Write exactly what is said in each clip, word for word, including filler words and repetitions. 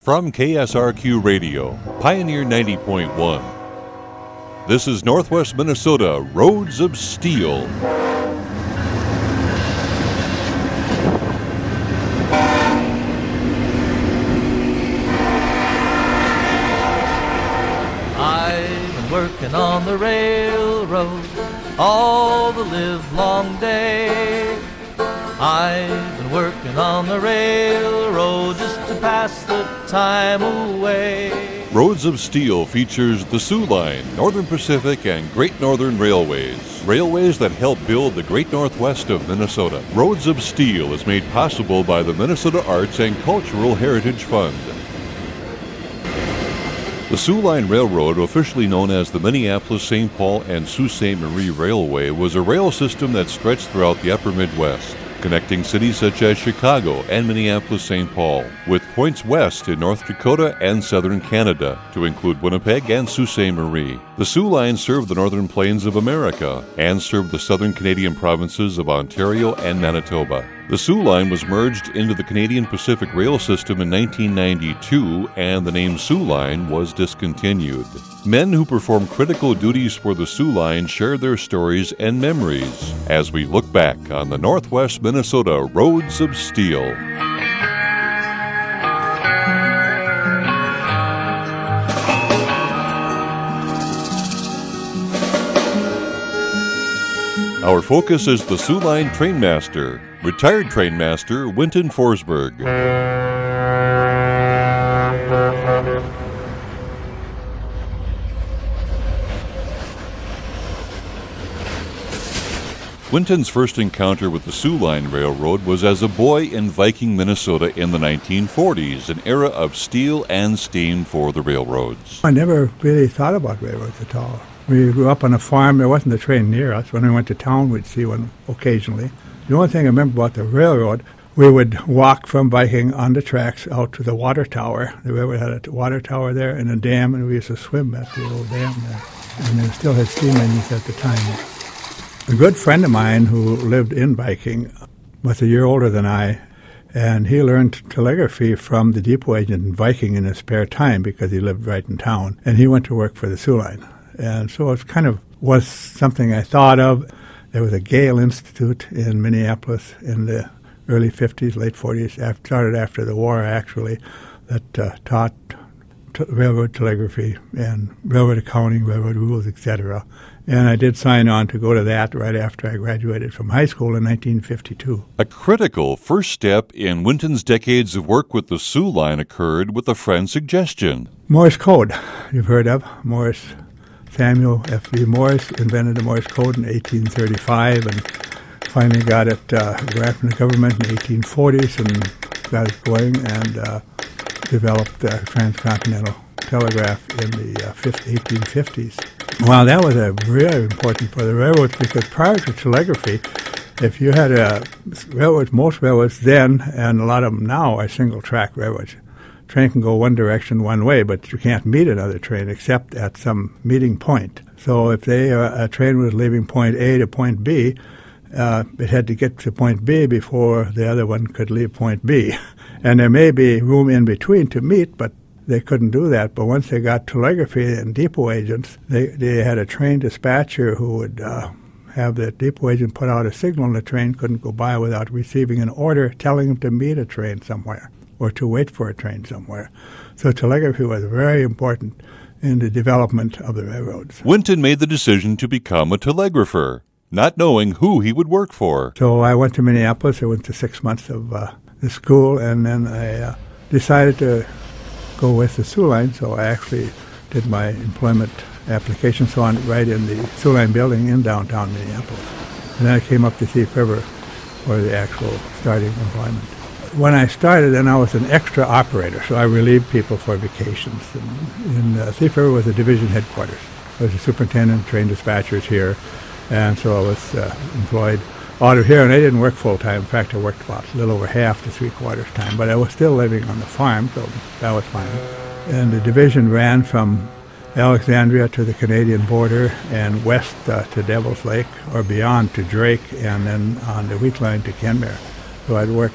From K S R Q Radio, Pioneer ninety point one, this is Northwest Minnesota Roads of Steel. I've been working on the railroad all the livelong day. I've been working on the railroad just to pass the time away. Roads of Steel features the Soo Line, Northern Pacific, and Great Northern Railways. Railways that help build the Great Northwest of Minnesota. Roads of Steel is made possible by the Minnesota Arts and Cultural Heritage Fund. The Soo Line Railroad, officially known as the Minneapolis-Saint Paul and Sault Ste. Marie Railway, was a rail system that stretched throughout the upper Midwest, connecting cities such as Chicago and Minneapolis-Saint Paul, with points west in North Dakota and southern Canada, to include Winnipeg and Sault Ste. Marie. The Soo Line served the northern plains of America and served the southern Canadian provinces of Ontario and Manitoba. The Soo Line was merged into the Canadian Pacific Rail System in nineteen ninety-two, and the name Soo Line was discontinued. Men who performed critical duties for the Soo Line share their stories and memories as we look back on the Northwest Minnesota Roads of Steel. Our focus is the Soo Line Trainmaster, retired Trainmaster Winton Forsberg. Winton's first encounter with the Soo Line Railroad was as a boy in Viking, Minnesota in the nineteen forties, an era of steel and steam for the railroads. I never really thought about railroads at all. We grew up on a farm. There wasn't a train near us. When we went to town, we'd see one occasionally. The only thing I remember about the railroad, we would walk from Viking on the tracks out to the water tower. The railroad had a water tower there and a dam, and we used to swim at the old dam there. And it still had steam engines at the time. A good friend of mine who lived in Viking was a year older than I, and he learned telegraphy from the depot agent in Viking in his spare time because he lived right in town, and he went to work for the Soo Line. And so it kind of was something I thought of. There was a Gale Institute in Minneapolis in the early fifties, late forties, after, started after the war actually, that uh, taught t- railroad telegraphy and railroad accounting, railroad rules, et cetera. And I did sign on to go to that right after I graduated from high school in nineteen fifty-two. A critical first step in Winton's decades of work with the Soo Line occurred with a friend's suggestion. Morse code, you've heard of. Morse, Samuel F B Morse invented the Morse code in eighteen thirty-five and finally got it uh, grant from the government in the eighteen forties and got it going and uh, developed the transcontinental telegraph in the uh, eighteen fifties. Well, that was a really important for the railroads because prior to telegraphy, if you had a railroads, most railroads then, and a lot of them now, are single-track railroads. Train can go one direction one way, but you can't meet another train except at some meeting point. So if they uh, a train was leaving point A to point B, uh, it had to get to point B before the other one could leave point B. And there may be room in between to meet, but they couldn't do that. But once they got telegraphy and depot agents, they, they had a train dispatcher who would uh, have the depot agent put out a signal, and the train couldn't go by without receiving an order telling them to meet a train somewhere or to wait for a train somewhere. So telegraphy was very important in the development of the railroads. Winton made the decision to become a telegrapher, not knowing who he would work for. So I went to Minneapolis. I went to six months of uh, the school, and then I uh, decided to go with the Soo Line, so I actually did my employment application so on right in the Soo Line building in downtown Minneapolis. And then I came up to Thief River for the actual starting employment. When I started, then I was an extra operator, so I relieved people for vacations. And, and uh, Thief River was the division headquarters. I was a superintendent, trained dispatchers here, and so I was uh, employed out of here, and I didn't work full-time. In fact, I worked about a little over half to three-quarters time, but I was still living on the farm, so that was fine. And the division ran from Alexandria to the Canadian border and west uh, to Devil's Lake, or beyond to Drake, and then on the wheat line to Kenmare. So I'd worked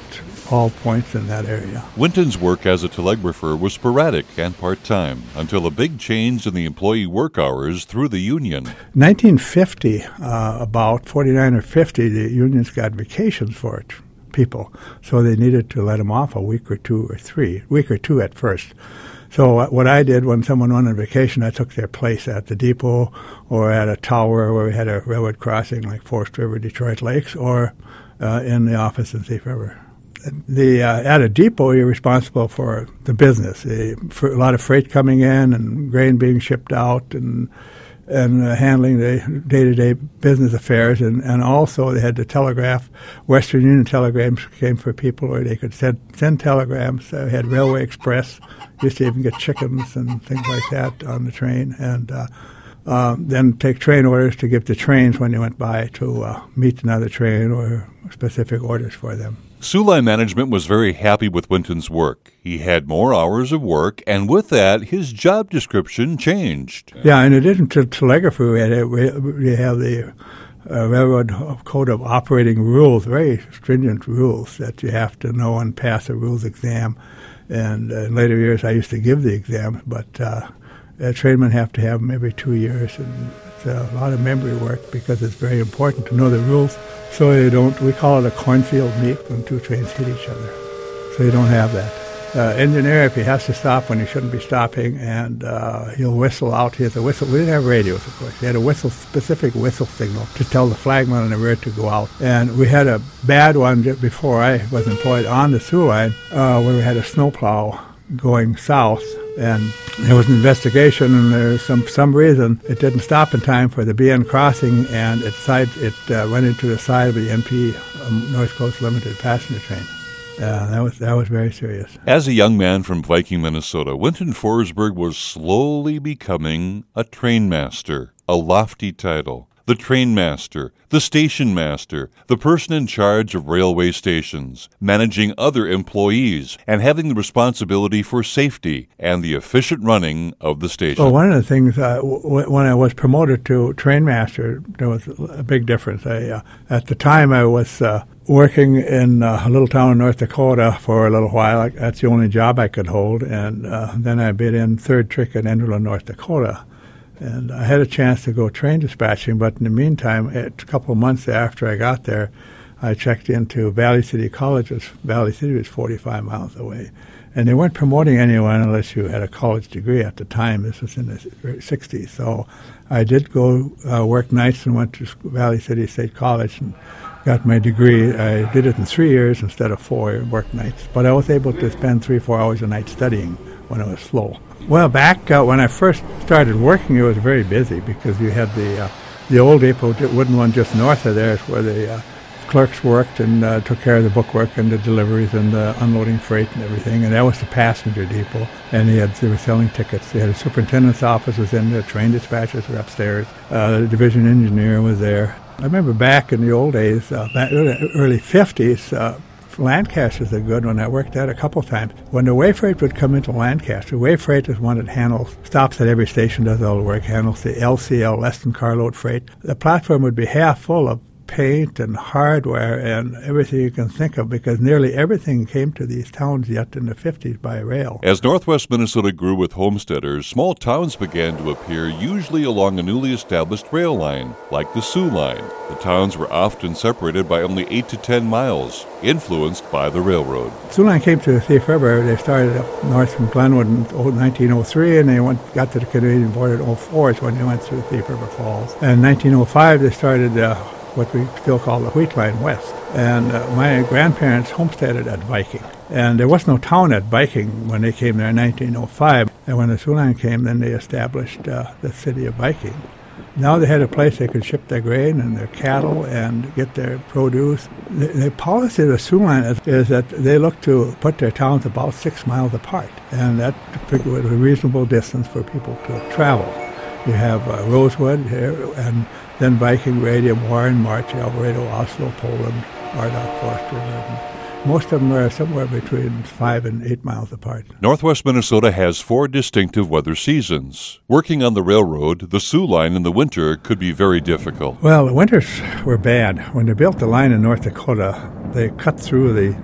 all points in that area. Winton's work as a telegrapher was sporadic and part-time until a big change in the employee work hours through the union. nineteen fifty, uh, about forty-nine or fifty, the unions got vacations for it, people, so they needed to let them off a week or two or three, week or two at first. So what I did when someone went on vacation, I took their place at the depot or at a tower where we had a railroad crossing like Forest River, Detroit Lakes, or uh, in the office in Thief River. The uh, at a depot, you're responsible for the business, the, for a lot of freight coming in and grain being shipped out and and uh, handling the day-to-day business affairs. And, and also they had the telegraph. Western Union telegrams came for people where they could send, send telegrams. Uh, we had Railway Express. Used to even get chickens and things like that on the train. And uh, uh, then take train orders to give to trains when they went by to uh, meet another train or specific orders for them. Soo Line management was very happy with Winton's work. He had more hours of work, and with that, his job description changed. Yeah, in addition to telegraphy, we, had a, we, we have the uh, Railroad Code of Operating Rules, very stringent rules that you have to know and pass a rules exam. And uh, in later years, I used to give the exam, but uh, uh, trainmen have to have them every two years, and it's a lot of memory work because it's very important to know the rules. So you don't, we call it a cornfield meet when two trains hit each other. So you don't have that. Uh, engineer, if he has to stop when he shouldn't be stopping, and uh, he'll whistle out. He has a whistle. We didn't have radios, of course. He had a whistle, specific whistle signal to tell the flagman on the rear to go out. And we had a bad one just before I was employed on the Soo Line, uh, where we had a snowplow going south. And there was an investigation, and there was some some reason it didn't stop in time for the B N crossing, and it side it uh, went into the side of the N P um, North Coast Limited passenger train. Uh, that was that was very serious. As a young man from Viking, Minnesota, Winton Forsberg was slowly becoming a train master, a lofty title. The train master, the station master, the person in charge of railway stations, managing other employees, and having the responsibility for safety and the efficient running of the station. Well, one of the things, uh, w- when I was promoted to train master, there was a big difference. I, uh, at the time, I was uh, working in uh, a little town in North Dakota for a little while. That's the only job I could hold. And uh, then I bid in third trick in Enderlin, North Dakota. And I had a chance to go train dispatching, but in the meantime, a couple of months after I got there, I checked into Valley City College. Valley City was forty-five miles away. And they weren't promoting anyone unless you had a college degree at the time. This was in the sixties. So I did go uh, work nights and went to Valley City State College and got my degree. I did it in three years instead of four, and worked nights. But I was able to spend three, four hours a night studying when I was slow. Well, back uh, when I first started working, it was very busy because you had the uh, the old depot, wooden one just north of there, is where the uh, clerks worked and uh, took care of the bookwork and the deliveries and the unloading freight and everything. And that was the passenger depot. And they, had, they were selling tickets. They had a superintendent's office was in there, train dispatchers were upstairs. Uh, the division engineer was there. I remember back in the old days, uh, back early fifties, uh, Lancaster's a good one. I worked at a couple times. When the way freight would come into Lancaster, way freight is one that handles, stops at every station, does all the work, handles the L C L, less than carload freight. The platform would be half full of paint and hardware and everything you can think of, because nearly everything came to these towns yet in the fifties by rail. As northwest Minnesota grew with homesteaders, small towns began to appear, usually along a newly established rail line, like the Soo Line. The towns were often separated by only eight to ten miles, influenced by the railroad. Soo Line came to the Thief River. They started up north from Glenwood in nineteen oh three, and they went got to the Canadian border in oh four is when they went through the Thief River Falls. And in nineteen oh five, they started uh, what we still call the Wheat Line West. And uh, my grandparents homesteaded at Viking. And there was no town at Viking when they came there in nineteen oh five. And when the Soo Line came, then they established uh, the city of Viking. Now they had a place they could ship their grain and their cattle and get their produce. The, the policy of the Soo Line is, is that they look to put their towns about six miles apart. And that was a reasonable distance for people to travel. You have uh, Rosewood here, and then Viking, Radium, Warren, March, Alvarado, Oslo, Poland, Ardagh, Forest River. And most of them are somewhere between five and eight miles apart. Northwest Minnesota has four distinctive weather seasons. Working on the railroad, the Soo Line in the winter could be very difficult. Well, the winters were bad. When they built the line in North Dakota, they cut through the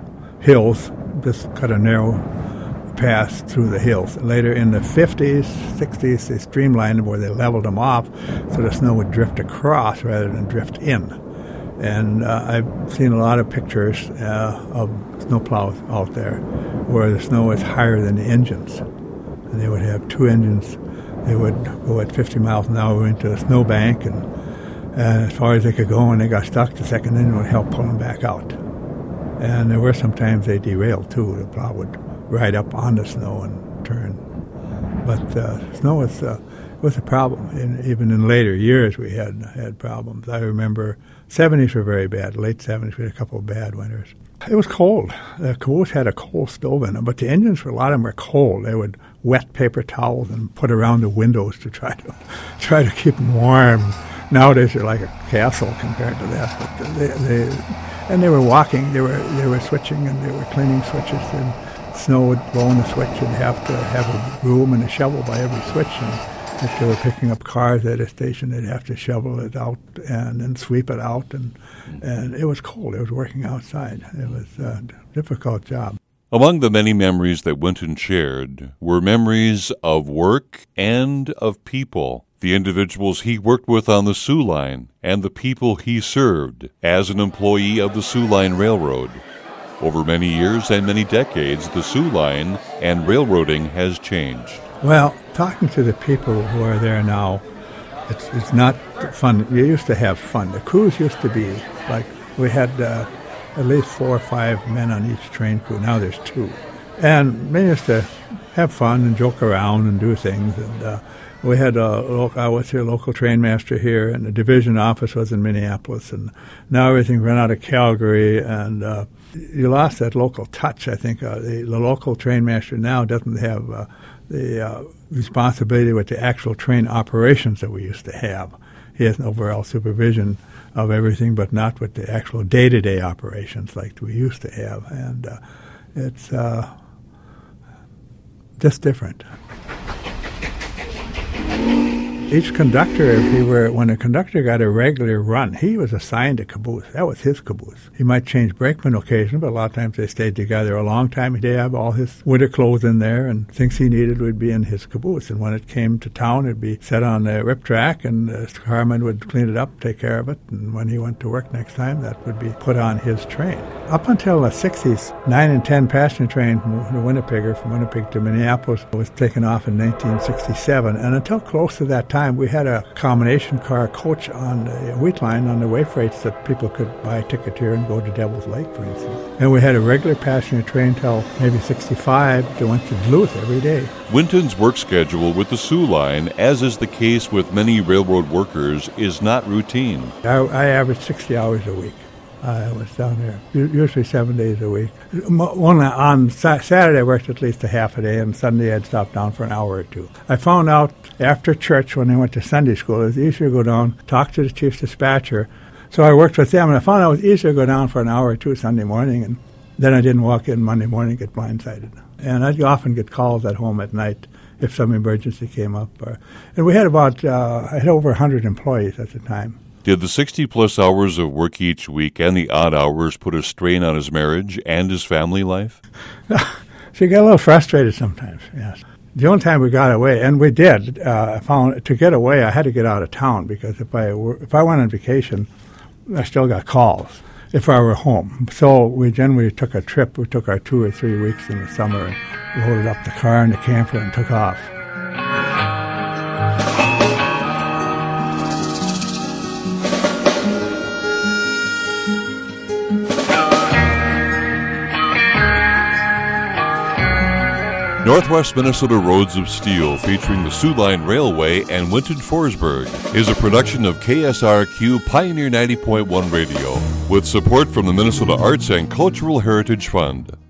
hills, just cut a narrow path through the hills. Later in the fifties, sixties, they streamlined them where they leveled them off so the snow would drift across rather than drift in. And uh, I've seen a lot of pictures uh, of snowplows out there where the snow is higher than the engines. And they would have two engines. They would go at fifty miles an hour into a snowbank, and, and as far as they could go, and they got stuck, the second engine would help pull them back out. And there were sometimes they derailed too. The plow would ride up on the snow and turn. But uh, snow was, uh, was a problem. And even in later years, we had had problems. I remember seventies were very bad. Late seventies, we had a couple of bad winters. It was cold. The caboose had a coal stove in them, but the engines, for a lot of them, were cold. They would wet paper towels and put around the windows to try to try to keep them warm. Nowadays, they're like a castle compared to that. But they, they and they were walking. They were they were switching and they were cleaning switches. And snow would blow in the switch. You'd have to have a broom and a shovel by every switch. And if they were picking up cars at a station, they'd have to shovel it out and then sweep it out. And and it was cold. It was working outside. It was a difficult job. Among the many memories that Winton shared were memories of work and of people, the individuals he worked with on the Soo Line and the people he served as an employee of the Soo Line Railroad. Over many years and many decades, the Soo Line and railroading has changed. Well, talking to the people who are there now, it's, it's not fun. You used to have fun. The crews used to be like, we had uh, at least four or five men on each train crew. Now there's two. And they used to have fun and joke around and do things. And uh, we had a local, I was here, local train master here, and the division office was in Minneapolis. And now everything ran out of Calgary, and uh, you lost that local touch. I think uh, the, the local train master now doesn't have uh, the uh, responsibility with the actual train operations that we used to have. He has an overall supervision of everything, but not with the actual day-to-day operations like we used to have. And uh, it's uh, just different. Each conductor, if he were, when a conductor got a regular run, he was assigned a caboose. That was his caboose. He might change brakemen occasionally, but a lot of times they stayed together a long time. He'd have all his winter clothes in there, and things he needed would be in his caboose. And when it came to town, it'd be set on the rip track, and the carman would clean it up, take care of it. And when he went to work next time, that would be put on his train. Up until the sixties, nine and ten passenger train from Winnipeg, or from Winnipeg to Minneapolis, was taken off in nineteen sixty-seven. And until close to that time, we had a combination car coach on the wheat line on the way freights that people could buy a ticket here and go to Devil's Lake, for instance. And we had a regular passenger train till maybe sixty-five that went to Duluth every day. Winton's work schedule with the Soo Line, as is the case with many railroad workers, is not routine. I, I averaged sixty hours a week. I was down there, usually seven days a week. One, on Saturday, I worked at least a half a day, and Sunday I'd stop down for an hour or two. I found out after church, when I went to Sunday school, it was easier to go down, talk to the chief dispatcher. So I worked with them, and I found out it was easier to go down for an hour or two Sunday morning, and then I didn't walk in Monday morning and get blindsided. And I'd often get calls at home at night if some emergency came up. Or, and we had about, uh, I had over one hundred employees at the time. Did the sixty-plus hours of work each week and the odd hours put a strain on his marriage and his family life? She got a little frustrated sometimes, yes. The only time we got away, and we did, uh, I found to get away, I had to get out of town, because if I were, if I went on vacation, I still got calls if I were home. So we generally took a trip. We took our two or three weeks in the summer and loaded up the car and the camper and took off. Northwest Minnesota Roads of Steel, featuring the Soo Line Railway and Winton Forsberg, is a production of K S R Q Pioneer ninety point one Radio, with support from the Minnesota Arts and Cultural Heritage Fund.